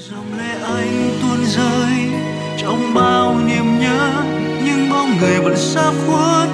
dòng lệ anh tuôn rơi trong bao niềm nhớ, nhưng bóng người vẫn xa khuất